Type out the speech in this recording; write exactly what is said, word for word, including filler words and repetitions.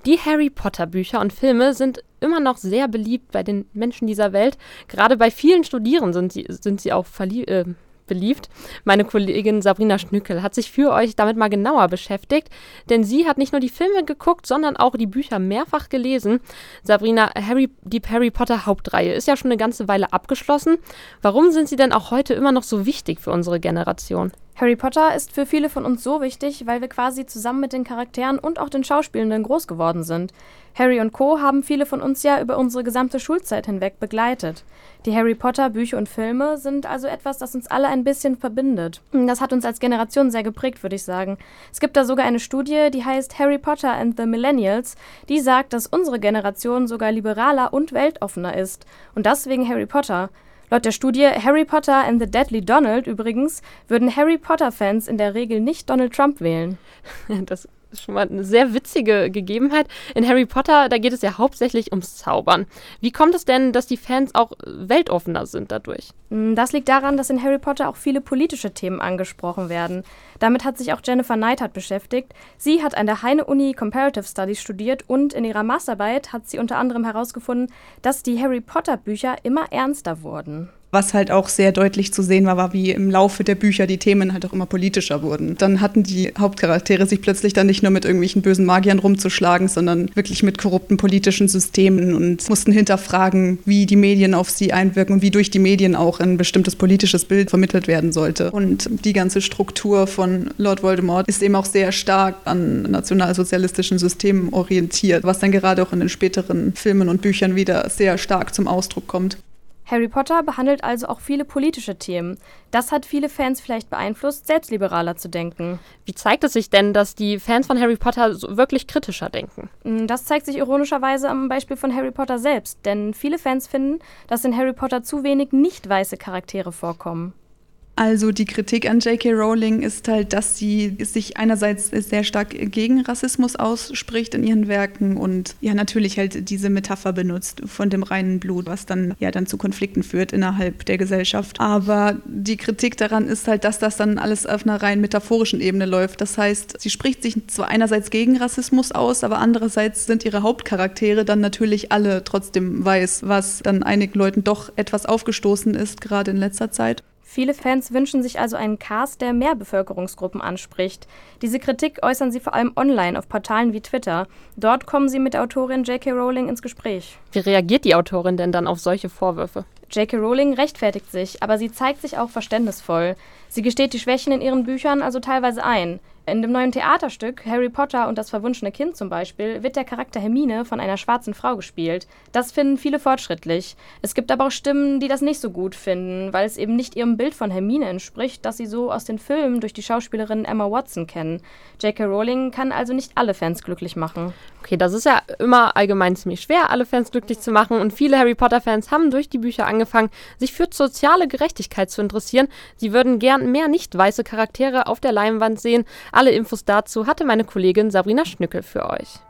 Die Harry Potter Bücher und Filme sind immer noch sehr beliebt bei den Menschen dieser Welt. Gerade bei vielen Studierenden sind sie, sind sie auch verliebt. Äh, beliebt. Meine Kollegin Sabrina Schnückel hat sich für euch damit mal genauer beschäftigt, denn sie hat nicht nur die Filme geguckt, sondern auch die Bücher mehrfach gelesen. Sabrina, Harry, die Harry Potter Hauptreihe ist ja schon eine ganze Weile abgeschlossen. Warum sind sie denn auch heute immer noch so wichtig für unsere Generation? Harry Potter ist für viele von uns so wichtig, weil wir quasi zusammen mit den Charakteren und auch den Schauspielenden groß geworden sind. Harry und Co. haben viele von uns ja über unsere gesamte Schulzeit hinweg begleitet. Die Harry Potter Bücher und Filme sind also etwas, das uns alle ein bisschen verbindet. Das hat uns als Generation sehr geprägt, würde ich sagen. Es gibt da sogar eine Studie, die heißt Harry Potter and the Millennials, die sagt, dass unsere Generation sogar liberaler und weltoffener ist. Und das wegen Harry Potter. Laut der Studie Harry Potter and the Deadly Donald übrigens würden Harry Potter-Fans in der Regel nicht Donald Trump wählen. Das ist schon mal eine sehr witzige Gegebenheit. In Harry Potter, da geht es ja hauptsächlich ums Zaubern. Wie kommt es denn, dass die Fans auch weltoffener sind dadurch? Das liegt daran, dass in Harry Potter auch viele politische Themen angesprochen werden. Damit hat sich auch Jennifer Neidhart beschäftigt. Sie hat an der Heine-Uni Comparative Studies studiert und in ihrer Masterarbeit hat sie unter anderem herausgefunden, dass die Harry Potter-Bücher immer ernster wurden. Was halt auch sehr deutlich zu sehen war, war, wie im Laufe der Bücher die Themen halt auch immer politischer wurden. Dann hatten die Hauptcharaktere sich plötzlich dann nicht nur mit irgendwelchen bösen Magiern rumzuschlagen, sondern wirklich mit korrupten politischen Systemen und mussten hinterfragen, wie die Medien auf sie einwirken und wie durch die Medien auch ein bestimmtes politisches Bild vermittelt werden sollte. Und die ganze Struktur von Lord Voldemort ist eben auch sehr stark an nationalsozialistischen Systemen orientiert, was dann gerade auch in den späteren Filmen und Büchern wieder sehr stark zum Ausdruck kommt. Harry Potter behandelt also auch viele politische Themen. Das hat viele Fans vielleicht beeinflusst, selbst liberaler zu denken. Wie zeigt es sich denn, dass die Fans von Harry Potter so wirklich kritischer denken? Das zeigt sich ironischerweise am Beispiel von Harry Potter selbst, denn viele Fans finden, dass in Harry Potter zu wenig nicht weiße Charaktere vorkommen. Also die Kritik an J K Rowling ist halt, dass sie sich einerseits sehr stark gegen Rassismus ausspricht in ihren Werken und ja natürlich halt diese Metapher benutzt von dem reinen Blut, was dann ja dann zu Konflikten führt innerhalb der Gesellschaft. Aber die Kritik daran ist halt, dass das dann alles auf einer rein metaphorischen Ebene läuft. Das heißt, sie spricht sich zwar einerseits gegen Rassismus aus, aber andererseits sind ihre Hauptcharaktere dann natürlich alle trotzdem weiß, was dann einigen Leuten doch etwas aufgestoßen ist, gerade in letzter Zeit. Viele Fans wünschen sich also einen Cast, der mehr Bevölkerungsgruppen anspricht. Diese Kritik äußern sie vor allem online auf Portalen wie Twitter. Dort kommen sie mit der Autorin J K Rowling ins Gespräch. Wie reagiert die Autorin denn dann auf solche Vorwürfe? J K Rowling rechtfertigt sich, aber sie zeigt sich auch verständnisvoll. Sie gesteht die Schwächen in ihren Büchern also teilweise ein. In dem neuen Theaterstück Harry Potter und das verwunschene Kind zum Beispiel wird der Charakter Hermine von einer schwarzen Frau gespielt. Das finden viele fortschrittlich. Es gibt aber auch Stimmen, die das nicht so gut finden, weil es eben nicht ihrem Bild von Hermine entspricht, das sie so aus den Filmen durch die Schauspielerin Emma Watson kennen. J K Rowling kann also nicht alle Fans glücklich machen. Okay, das ist ja immer allgemein ziemlich schwer, alle Fans glücklich zu machen. Und viele Harry Potter-Fans haben durch die Bücher angefangen, sich für soziale Gerechtigkeit zu interessieren. Sie würden gern mehr nicht weiße Charaktere auf der Leinwand sehen. Alle Infos dazu hatte meine Kollegin Sabrina Schnückel für euch.